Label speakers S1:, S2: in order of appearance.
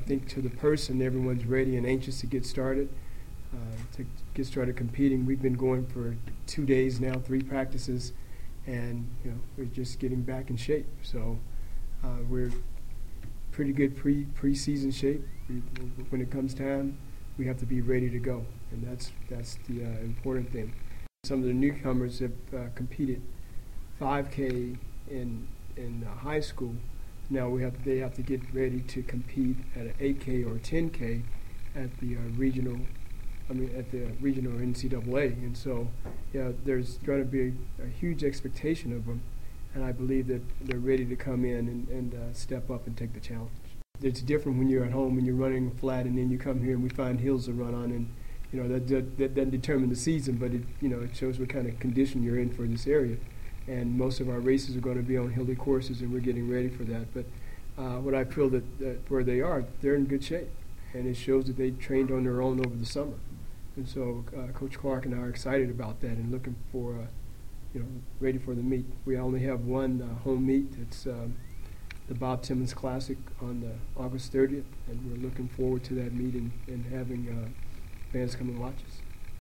S1: think to the person, everyone's ready and anxious to get started. Competing. We've been going for 2 days now, 3 practices, and we're just getting back in shape. So we're pretty good pre-season shape. When it comes time, we have to be ready to go, and that's the important thing. Some of the newcomers have competed 5K in high school. Now they have to get ready to compete at an 8K or 10K at the regional NCAA, and so there's going to be a huge expectation of them, and I believe that they're ready to come in and step up and take the challenge. It's different when you're at home and you're running flat, and then you come here and we find hills to run on, and that doesn't determine the season, but it shows what kind of condition you're in for this area. And most of our races are going to be on hilly courses, and we're getting ready for that. But what I feel that where they are, they're in good shape, and it shows that they trained on their own over the summer. And so Coach Clark and I are excited about that and looking for, ready for the meet. We only have one home meet. It's the Bob Timmons Classic on August 30th, and we're looking forward to that meeting and having fans come and watch us.